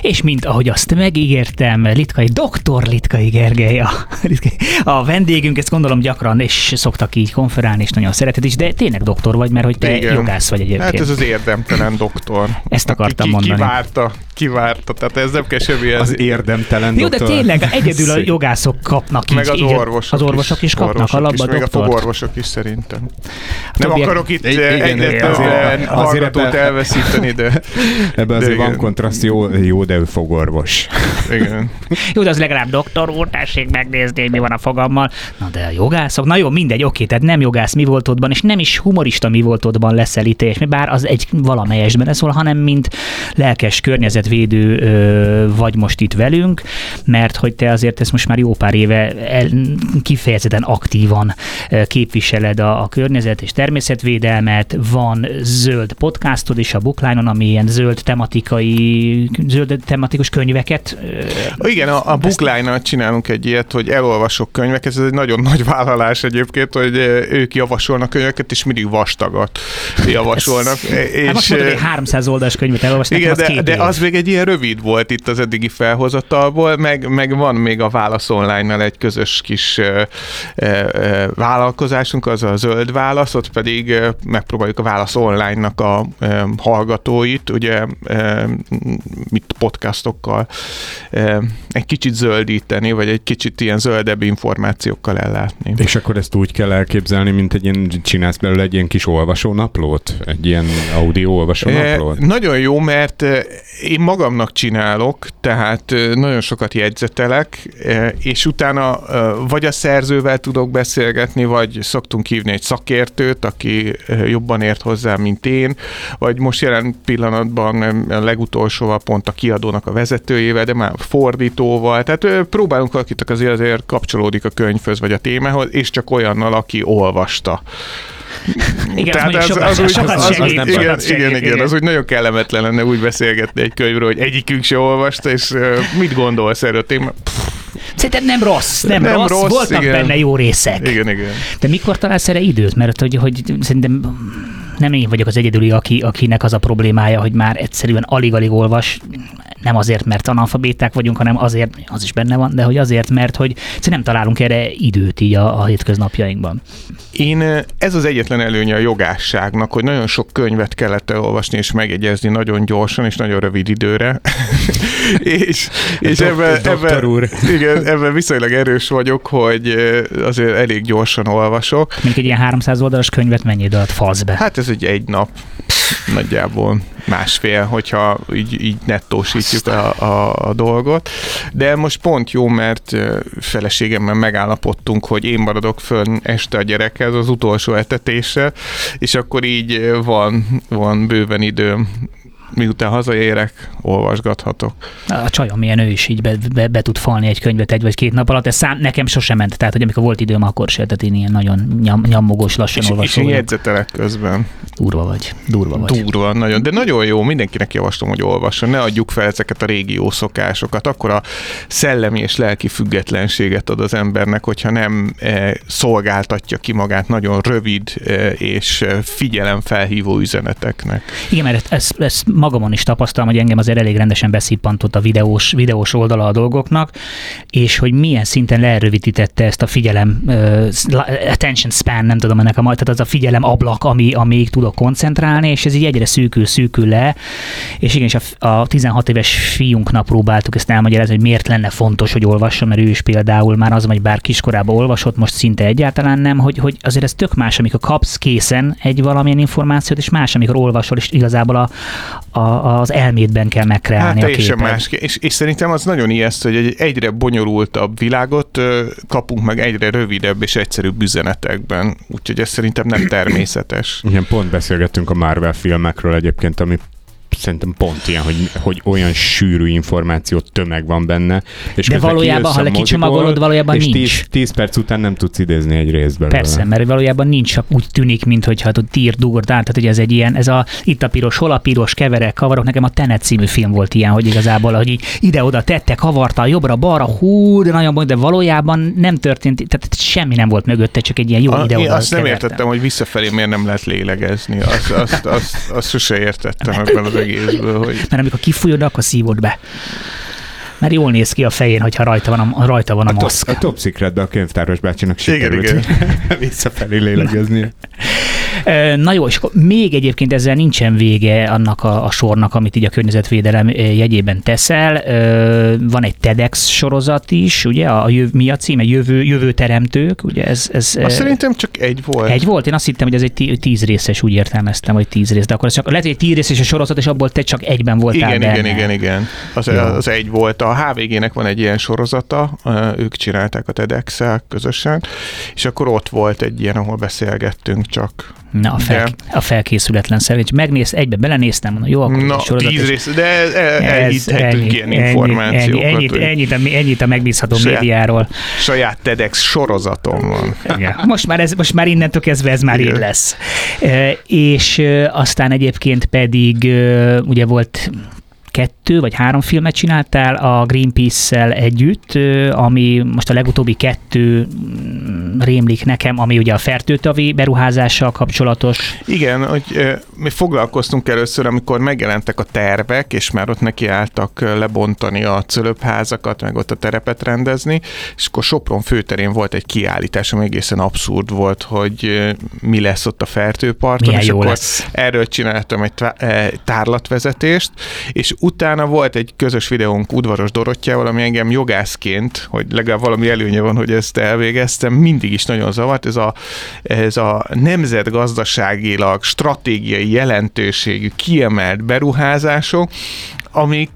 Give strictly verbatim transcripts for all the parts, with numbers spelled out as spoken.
És mint ahogy azt megígértem, Litkai, doktor Litkai Gergely a, a vendégünk, ezt gondolom gyakran, és szoktak így konferálni, és nagyon szereted is, de tényleg doktor vagy, mert hogy te igen. jogász vagy egyébként. Hát ez az érdemtelen doktor. Ezt akartam ki, mondani. Kivárta, kivárta, tehát ez nem kell semmi. Az érdemtelen jó, doktor. de tényleg egyedül a jogászok kapnak így. Meg az így, orvosok Az orvosok is, is kapnak orvosok alapba is, doktort. meg a fogorvosok is szerintem. Nem Többiek... akarok itt egyre többen hallgatót elveszíteni, de... Ebben azért van kontraszt, jó, jó, de ő fogorvos. Igen. Jó, de az legalább doktor úr, tessék megnézni, mi van a fogammal. Na de a jogászok, na jó, mindegy, oké, tehát nem jogász mi voltodban, és nem is humorista mi voltodban leszel itt, és bár az egy valamelyesben szól, hanem mint lelkes környezetvédő ö, vagy most itt velünk, mert hogy te azért ezt most már jó pár éve el, kifejezetten aktívan képviseled a, a környezet és természetvédelmet, van zöld podcastod is a Bookline-on, ami ilyen zöld tematikai, zöld tematikus könyveket. Igen, a, a Bookline-nal csinálunk egy ilyet, hogy elolvasok könyveket, ez egy nagyon nagy vállalás egyébként, hogy ők javasolnak könyveket, és mindig vastagat javasolnak. Ez, és, hát most mondod, hogy háromszáz oldalas könyvet elolvasni, igen, az de, de az még egy ilyen rövid volt itt az eddigi felhozatalból, meg, meg van még a Válasz Online-nal egy közös kis uh, uh, vállalkozásunk, az a Zöld Válasz, ott pedig uh, megpróbáljuk a Válasz Online-nak a uh, hallgatóit, ugye uh, mit podcastokkal uh, egy kicsit zöldíteni, vagy egy kicsit ilyen zöldebb információkkal ellátni. És akkor ezt úgy kell elképzelni, mint egy ilyen, csinálsz belőle egy ilyen kis olvasónaplót? Egy ilyen audio olvasónaplót? E, nagyon jó, mert én magamnak csinálok, tehát nagyon sokat jegyzetelek, és utána vagy a szerzővel tudok beszélgetni, vagy szoktunk hívni egy szakértőt, aki jobban ért hozzá, mint én, vagy most jelen pillanatban a legutolsóval pont a kiadónak a vezetőjével, de már fordítóval, tehát próbálunk akit azért, azért kapcsolódik a könyvhöz, vagy a témához, és csak olyannal, aki olvasta. Igen, tehát az, az, az, az, úgy, az, az, segít, igen, igen, igen, segít, igen, igen, az úgy nagyon kellemetlen lenne úgy beszélgetni egy könyvről, hogy egyikünk se olvasta, és uh, mit gondolsz erről? Én, szerintem nem rossz, nem, nem rossz, rossz, voltak igen. benne jó részek. Igen, igen. De mikor találsz erre időt? Mert hogy, hogy szerintem nem én vagyok az egyedüli, aki, akinek az a problémája, hogy már egyszerűen alig-alig olvas, nem azért, mert analfabéták vagyunk, hanem azért, az is benne van, de hogy azért, mert hogy nem találunk erre időt így a, a hétköznapjainkban. Én, ez az egyetlen előnye a jogásságnak, hogy nagyon sok könyvet kellett elolvasni és megjegyezni nagyon gyorsan és nagyon rövid időre. és és Dok- ebben, doktor úr. Igen, ebben viszonylag erős vagyok, hogy azért elég gyorsan olvasok. Még egy ilyen háromszáz oldalas könyvet mennyi idő alatt falsz be? Hát ez egy egy nap nagyjából, másfél, hogyha így, így nettósítjuk a, a, a dolgot. De most pont jó, mert feleségemmel megállapodtunk, hogy én maradok fönn este a gyerekhez az utolsó etetésre, és akkor így van, van bőven időm, miután hazaérek, olvasgathatok. A csajom milyen, ő is így be, be, be tud falni egy könyvet egy vagy két nap alatt, ez szám, nekem sosem ment, tehát hogy amikor volt időm, akkor se, tehát én ilyen nagyon nyom, nyomogós, lassan olvasó. És én jegyzetelek közben. Durva vagy, durva vagy. Durva, nagyon, de nagyon jó, mindenkinek javaslom, hogy olvasson, ne adjuk fel ezeket a régi jó szokásokat, akkor a szellemi és lelki függetlenséget ad az embernek, hogyha nem e, szolgáltatja ki magát nagyon rövid e, és figyelemfelhívó üzeneteknek. Igen, mert ezt, ezt magamon is tapasztalom, hogy engem azért elég rendesen beszippantott a videós, videós oldala a dolgoknak, és hogy milyen szinten lerövidítette ezt a figyelem, uh, attention span, nem tudom ennek a majd, tehát az a figyelem ablak, ami, amíg tudok koncentrálni, és ez így egyre szűkül, szűkül le, és igen, és a, a tizenhat éves fiunknak próbáltuk ezt elmagyarázni, hogy miért lenne fontos, hogy olvasson, mert ő is például már az, hogy bár kiskorában olvasott, most szinte egyáltalán nem, hogy, hogy azért ez tök más, amikor kapsz készen egy valamilyen információt, és más, amikor olvasol, és igazából a, a, az elmédben kell megkreálni hát, a képet. Más. És, és szerintem az nagyon ijeszt, hogy egy egyre bonyolultabb világot kapunk meg egyre rövidebb és egyszerűbb üzenetekben. Úgyhogy ez szerintem nem természetes. Igen, pont beszélgettünk a Marvel filmekről egyébként, ami szerintem pont ilyen, hogy, hogy olyan sűrű információ tömeg van benne. És de valójában, ha lekicsomagolod, valójában és nincs. tíz perc után nem tudsz idézni egy részből. Persze, mert valójában nincs, csak úgy tűnik, mintha tír, dugord, tehát hogy ez egy ilyen, ez a itt a piros, hol a piros, keverek, kavarok. Nekem a Tenet című film volt ilyen, hogy igazából, hogy így ide-oda tette, kavarta, jobbra-balra, hú, de nagyon bony, de valójában nem történt, tehát semmi nem volt mögötte, csak egy ilyen jó a, ide-oda. Én azt nem kevertem. értettem, hogy visszafelé miért nem lehet lélegezni. Azt, azt, azt, azt sose értettem ebben az egész egészből. Hogy... Mert amikor kifújod, akkor szívod be. Mert jól néz ki a fején, hogyha rajta van a, rajta van a, a maszk. Top, a Top Secretben a könyvtáros bácsinak sikerült igen, igen. visszafelé lélegeznie. Na jó, és akkor még egyébként ezzel nincsen vége annak a, a sornak, amit így a környezetvédelem jegyében teszel. Van egy TEDx sorozat is, ugye? A jöv, mi a címe? Jövő, jövőteremtők, ugye? Ez, ez, azt szerintem csak egy volt. Egy volt? Én azt hittem, hogy ez egy tíz részes, úgy értelmeztem, hogy tíz rész, de akkor ez csak, lehet, hogy egy tíz részes a sorozat, és abból te csak egyben voltál igen, benne. Igen, igen, igen. Az, az egy volt. A há vé gének van egy ilyen sorozata, ők csinálták a TEDx-el közösen, és akkor ott volt egy ilyen, ahol beszélgettünk csak. Na, a, fel, a felkészületlen szerint. Megnéz, egybe belenéztem, mondom, jó, akkor na, sorozat. tíz rész, de elhitthetünk ilyen ennyi, információkat. Ennyi, ennyit, ennyit, ennyit, ennyit a megbízható saját, médiáról. Saját TEDx sorozatom van. Igen. Most, már ez, most már innentől kezdve ez már így lesz. E, és aztán egyébként pedig ugye volt kettő vagy három filmet csináltál a Greenpeace-szel együtt, ami most a legutóbbi kettő rémlik nekem, ami ugye a fertőtavi beruházással kapcsolatos. Igen, hogy mi foglalkoztunk először, amikor megjelentek a tervek, és már ott nekiálltak lebontani a cölöpházakat, meg ott a terepet rendezni, és akkor Sopron főterén volt egy kiállítás, ami egészen abszurd volt, hogy mi lesz ott a fertőparton, milyen és jó akkor lesz. Erről csináltam egy tárlatvezetést, és utána volt egy közös videónk Udvaros Dorottyával, ami engem jogászként, hogy legalább valami előnye van, hogy ezt elvégeztem, mindig is nagyon zavart. Ez a, ez a nemzetgazdaságilag stratégiai jelentőségű kiemelt beruházások, amik,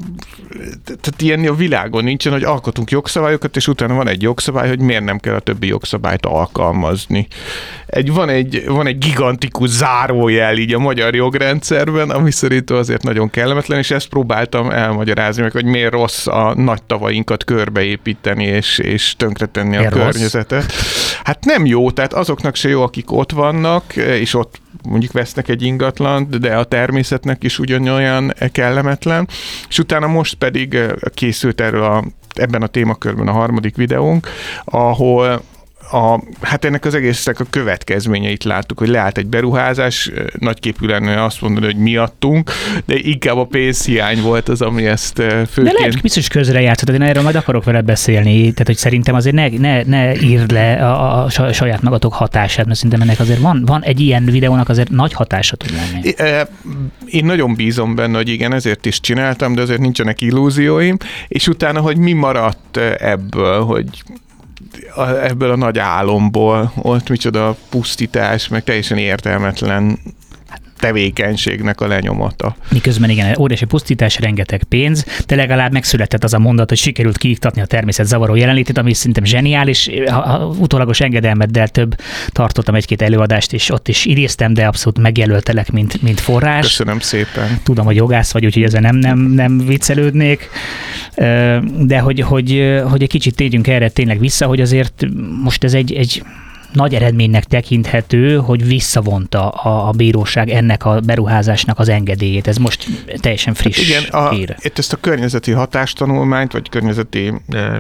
tehát ilyen a világon nincsen, hogy alkotunk jogszabályokat, és utána van egy jogszabály, hogy miért nem kell a többi jogszabályt alkalmazni. Egy, van, egy, van egy gigantikus zárójel így a magyar jogrendszerben, ami szerintem azért nagyon kellemetlen, és ezt próbáltam elmagyarázni meg, hogy miért rossz a nagy tavainkat körbeépíteni, és, és tönkretenni a környezetet. Hát nem jó, tehát azoknak se jó, akik ott vannak, és ott mondjuk vesznek egy ingatlant, de a természetnek is ugyanolyan kellemetlen. És utána most pedig készült erről a, ebben a témakörben a harmadik videónk, ahol A, hát ennek az egésznek a következményeit láttuk, hogy leállt egy beruházás, nagyképű lenne azt mondani, hogy miattunk, de inkább a pénzhiány volt az, ami ezt főként... De lehet, hogy biztos közrejátszott, én erről majd akarok veled beszélni, tehát hogy szerintem azért ne, ne, ne írd le a, a saját magatok hatását, mert szerintem ennek azért van, van egy ilyen videónak azért nagy hatása tud lenni. Én nagyon bízom benne, hogy igen, ezért is csináltam, de azért nincsenek illúzióim, és utána, hogy mi maradt ebből, hogy ebből a nagy álomból, ott micsoda pusztítás, meg teljesen értelmetlen tevékenységnek a lenyomata. Miközben igen, óriási pusztítás, rengeteg pénz, de legalább megszületett az a mondat, hogy sikerült kiiktatni a természet zavaró jelenlétét, ami szerintem zseniális. A utólagos engedelmeddel több tartottam egy-két előadást, és ott is idéztem, de abszolút megjelöltelek, mint, mint forrás. Köszönöm szépen. Tudom, hogy jogász vagy, úgyhogy ezzel nem, nem, nem viccelődnék, de hogy, hogy, hogy egy kicsit térjünk erre tényleg vissza, hogy azért most ez egy, egy nagy eredménynek tekinthető, hogy visszavonta a, a bíróság ennek a beruházásnak az engedélyét. Ez most teljesen friss hát igen, a, hír. Itt ezt a környezeti hatástanulmányt, vagy környezeti e,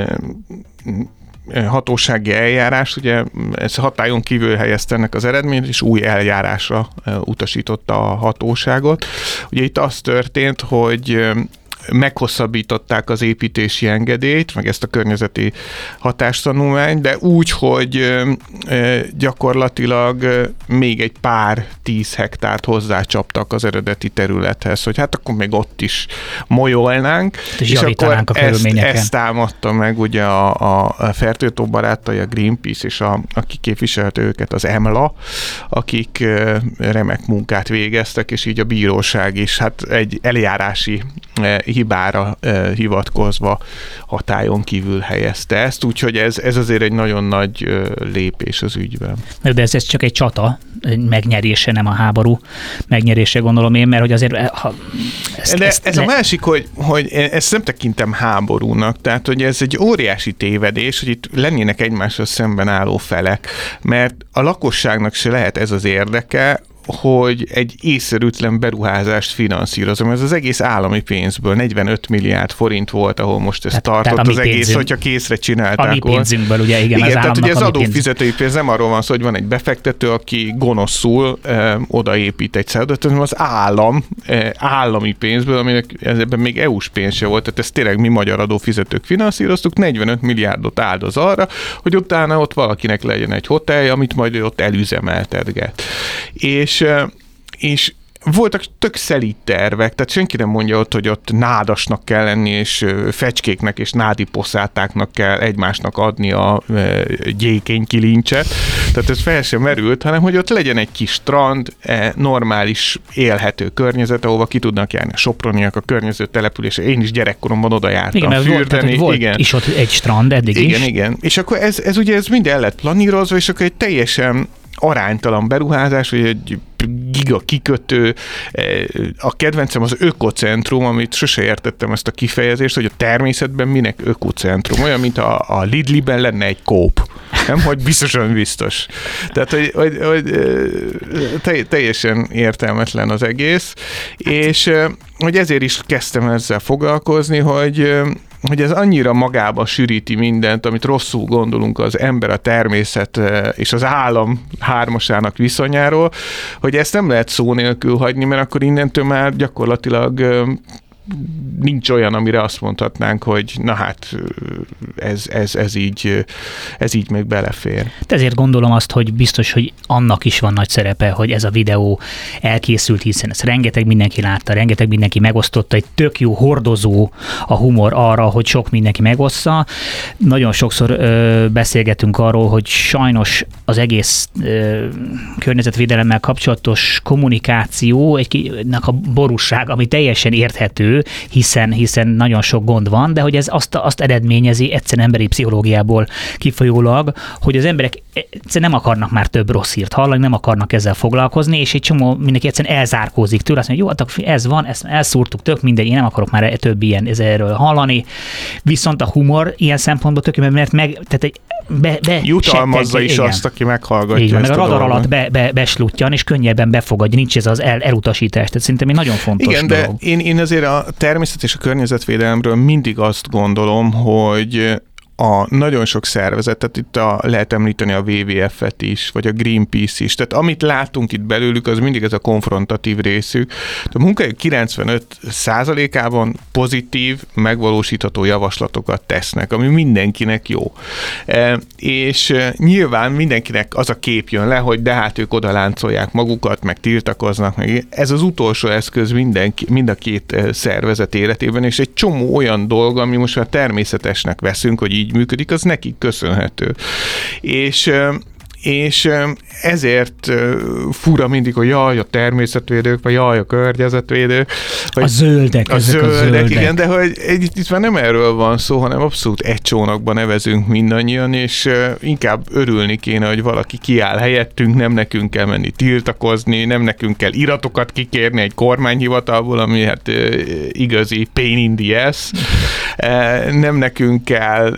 e, hatósági eljárást, ugye ez hatályon kívül helyezte ennek az eredményt, és új eljárásra e, utasította a hatóságot. Ugye itt az történt, hogy meghosszabbították az építési engedélyt, meg ezt a környezeti hatástanulmányt, de úgy, hogy gyakorlatilag még egy pár tíz hektárt hozzácsaptak az eredeti területhez, hogy hát akkor még ott is molyolnánk, és, és akkor a ezt, ezt támadta meg ugye a, a Fertőtó barátai, a Greenpeace, és a, aki képviselte őket, az EMLA, akik remek munkát végeztek, és így a bíróság is hát egy eljárási hibára eh, hivatkozva hatályon kívül helyezte ezt, úgyhogy ez, ez azért egy nagyon nagy eh, lépés az ügyben. De ez, ez csak egy csata megnyerése, nem a háború megnyerése, gondolom én, mert hogy azért... Ha ezt, De ezt ez le... a másik, hogy, hogy ezt nem tekintem háborúnak, tehát hogy ez egy óriási tévedés, hogy itt lennének egymással szemben álló felek, mert a lakosságnak se lehet ez az érdeke, hogy egy észszerűtlen beruházást finanszírozom. Ez az egész állami pénzből negyvenöt milliárd forint volt, ahol most ez tehát, tartott tehát az egész, pénzünk, hogyha készre csinálták. A mi pénzünkből, ugye, igen, igen az tehát ugye ez adófizetői pénz. pénz, nem arról van szó, hogy van egy befektető, aki gonoszul eh, odaépít egy szállodat, hanem az állam, eh, állami pénzből, aminek ebben még é u-s pénz se volt, tehát ezt tényleg mi magyar adófizetők finanszíroztuk, negyvenöt milliárdot áldoz arra, hogy utána ott valakinek legyen egy hotelje, amit majd ő ott elüzemeltetget. És, és voltak tök szelíd tervek, tehát senki nem mondja ott, hogy ott nádasnak kell lenni, és fecskéknek és nádi poszátáknak kell egymásnak adni a gyékény kilincset, tehát ez fel sem merült, hanem hogy ott legyen egy kis strand, normális, élhető környezet, ahova ki tudnak járni a soproniak, a környező településre. Én is gyerekkoromban oda jártam igen, fürdeni. Volt, tehát, volt igen. is ott egy strand eddig igen, is. Igen, igen. És akkor ez, ez ugye ez mind el lett planírozva, és akkor egy teljesen aránytalan beruházás, vagy egy giga kikötő. A kedvencem az ökocentrum, amit sose értettem ezt a kifejezést, hogy a természetben minek ökocentrum. Olyan, mint a, a Lidliben lenne egy Coop. Nem, hogy biztosan biztos. Tehát, hogy, hogy, hogy teljesen értelmetlen az egész, és hogy ezért is kezdtem ezzel foglalkozni, hogy hogy ez annyira magába sűríti mindent, amit rosszul gondolunk az ember, a természet és az állam hármasának viszonyáról, hogy ezt nem lehet szó nélkül hagyni, mert akkor innentől már gyakorlatilag nincs olyan, amire azt mondhatnánk, hogy na hát ez, ez, ez, így, ez így még belefér. Ezért gondolom azt, hogy biztos, hogy annak is van nagy szerepe, hogy ez a videó elkészült, hiszen ezt rengeteg mindenki látta, rengeteg mindenki megosztotta, egy tök jó hordozó a humor arra, hogy sok mindenki megossza. Nagyon sokszor ö, beszélgetünk arról, hogy sajnos az egész ö, környezetvédelemmel kapcsolatos kommunikáció egynek a borúság, ami teljesen érthető, hiszen, hiszen nagyon sok gond van, de hogy ez azt, azt eredményezi egyszerűen emberi pszichológiából kifolyólag, hogy az emberek egyszerűen nem akarnak már több rossz hírt hallani, nem akarnak ezzel foglalkozni, és egy csomó mindenki egyszerűen elzárkózik tőle, azt mondja, jó, hát ez van, ezt elszúrtuk, tök mindegy, én nem akarok már több ilyen erről hallani, viszont a humor ilyen szempontból tök, mert meg, tehát egy be, be jutalmazza setteg, is igen. azt, aki meghallgatja. Igen, ezt meg a radar dolgot. alatt be, be, beslutjan, és könnyebben befogadja, nincs ez az el, elutasítás, tehát szerintem egy nagyon fontos igen, dolog. De én, én azért a természet és a környezetvédelemről mindig azt gondolom, hogy a nagyon sok szervezetet, itt a, lehet említeni a dupla vé vé ef-et is, vagy a Greenpeace is. Tehát amit látunk itt belőlük, az mindig ez a konfrontatív részük. A munkájuk kilencvenöt százalékában pozitív, megvalósítható javaslatokat tesznek, ami mindenkinek jó. E, és nyilván mindenkinek az a kép jön le, hogy de hát ők odaláncolják magukat, meg tiltakoznak, meg ez az utolsó eszköz mindenki, mind a két szervezet életében, és egy csomó olyan dolog, ami most már természetesnek veszünk, hogy így működik, az nekik köszönhető. És, és ezért fura mindig, hogy jaj, a természetvédők, vagy jaj, a környezetvédők. A zöldek, a ezek zöldek, a zöldek. Igen, de hogy itt, itt már nem erről van szó, hanem abszolút egy csónakban nevezünk mindannyian, és inkább örülni kéne, hogy valaki kiáll helyettünk, nem nekünk kell menni tiltakozni, nem nekünk kell iratokat kikérni egy kormányhivatalból, ami hát igazi pain in the ass. Nem nekünk kell,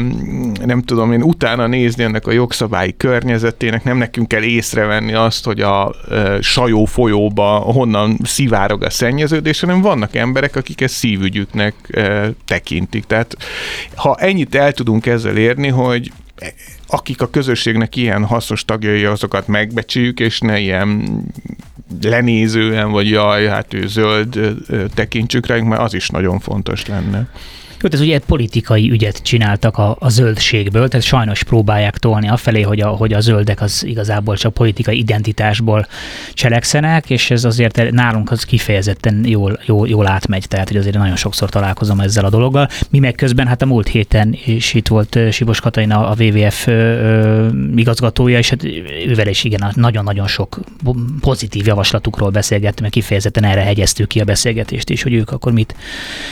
nem tudom én, utána nézni ennek a jogszabályi környezetének, nem nekünk kell észrevenni azt, hogy a Sajó folyóba honnan szivárog a szennyeződés, hanem vannak emberek, akik ezt szívügyüknek tekintik. Tehát ha ennyit el tudunk ezzel érni, hogy akik a közösségnek ilyen hasznos tagjai, azokat megbecsüljük, és ne ilyen lenézően, vagy jaj, hát ő zöld tekintsük rájuk, mert az is nagyon fontos lenne. Jó, ez ugye egy politikai ügyet csináltak a, a zöldségből, tehát sajnos próbálják tolni afelé, hogy a, hogy a zöldek az igazából csak politikai identitásból cselekszenek, és ez azért nálunk az kifejezetten jól, jól, jól átmegy, tehát hogy azért nagyon sokszor találkozom ezzel a dologgal. Mi meg közben, hát a múlt héten is itt volt Sipos Katalin, a dupla vé vé ef ö, igazgatója, és hát ővel is igen, nagyon-nagyon sok pozitív javaslatukról beszélgettünk, mert kifejezetten erre hegyeztük ki a beszélgetést is, hogy ők akkor mit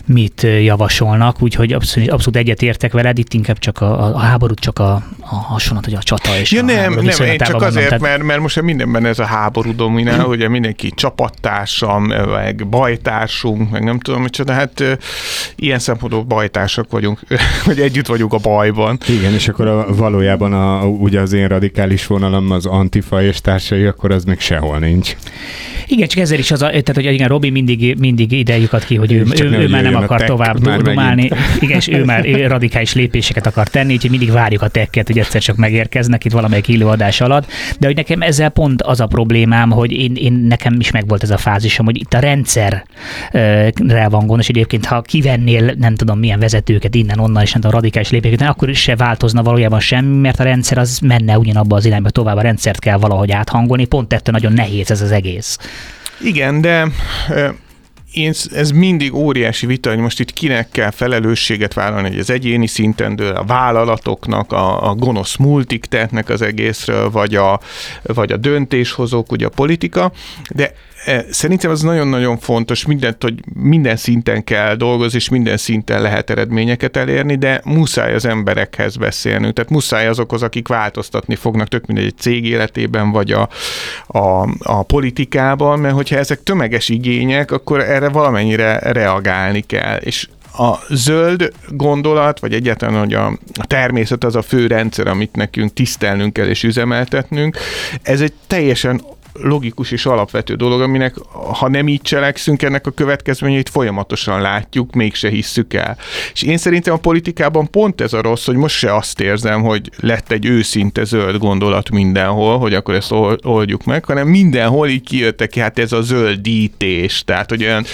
mit javasolnak, úgyhogy abszolút, abszolút egyetértek veled, itt inkább csak a, a háborút, csak a, a hasonlat, hogy a csata és ja, a nem, nem, én csak mondom, azért, tehát... mert, mert most mindenben ez a háború dominál, ugye mindenki csapattársam, meg bajtársunk, meg nem tudom micsoda, hát ilyen szempontból bajtársak vagyunk, hogy együtt vagyunk a bajban. Igen, és akkor a, valójában a, ugye az én radikális vonalam az Antifa és társai, akkor az még sehol nincs. Igen, csak ezzel is az, a, tehát hogy igen, Robi mindig, mindig ide lyukat ki, hogy ő, ő, ő már nem akar tovább dumálni. Igen, és ő már ő radikális lépéseket akar tenni, úgyhogy mindig várjuk a tekket, hogy egyszer csak megérkeznek itt valamelyik illóadás alatt. De hogy nekem ezzel pont az a problémám, hogy én, én nekem is megvolt ez a fázisom, hogy itt a rendszerre van gond, és egyébként ha kivennél nem tudom milyen vezetőket innen, onnan, és nem tudom, radikális lépéseket, akkor is se változna valójában semmi, mert a rendszer az menne ugyanabba az irányba tovább, a rendszert kell valahogy áthangolni, pont ettől nagyon nehéz ez az egész. Igen, de én, ez mindig óriási vita, hogy most itt kinek kell felelősséget vállalni, hogy az egyéni szinten dől, a vállalatoknak, a, a gonosz multik tehetnek az egészről, vagy a, vagy a döntéshozók, ugye a politika, de szerintem ez nagyon-nagyon fontos, mindent, hogy minden szinten kell dolgozni, és minden szinten lehet eredményeket elérni, de muszáj az emberekhez beszélnünk, tehát muszáj azokhoz, akik változtatni fognak, tök mindegy egy cég életében, vagy a, a, a politikában, mert hogyha ezek tömeges igények, akkor erre valamennyire reagálni kell, és a zöld gondolat, vagy egyáltalán, hogy a, a természet az a fő rendszer, amit nekünk tisztelnünk kell és üzemeltetnünk, ez egy teljesen logikus és alapvető dolog, aminek ha nem így cselekszünk, ennek a következményeit folyamatosan látjuk, mégse hisszük el. És én szerintem a politikában pont ez a rossz, hogy most se azt érzem, hogy lett egy őszinte zöld gondolat mindenhol, hogy akkor ezt oldjuk meg, hanem mindenhol így kijöttek ki, hát ez a zöldítés, tehát hogy olyan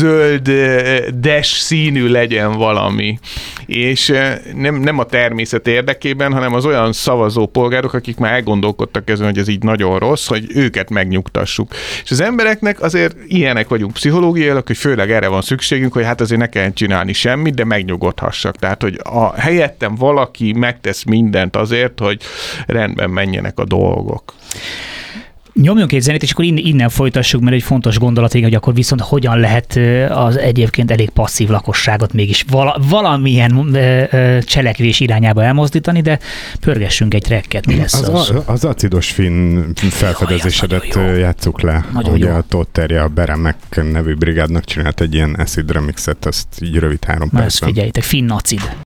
zöldes színű legyen valami. És nem, nem a természet érdekében, hanem az olyan szavazó polgárok, akik már elgondolkodtak ezen, hogy ez így nagyon rossz, hogy őket megnyugtassuk. És az embereknek azért ilyenek vagyunk pszichológiailag, hogy főleg erre van szükségünk, hogy hát azért ne kelljen csinálni semmit, de megnyugodhassak. Tehát, hogy a helyettem valaki megtesz mindent azért, hogy rendben menjenek a dolgok. Nyomjunk egy zenét, és akkor innen folytassuk, mert egy fontos gondolat, hogy akkor viszont hogyan lehet az egyébként elég passzív lakosságot mégis vala, valamilyen cselekvés irányába elmozdítani, de pörgessünk egy tracket, mi lesz az? Az, az acidos finn felfedezésedet jó, játsszuk le. Nagyon ugye jó. A Totterje, a Beremek nevű brigádnak csinált egy ilyen acid remixet, azt így rövid három percben. Ezt figyeljétek, finn acid.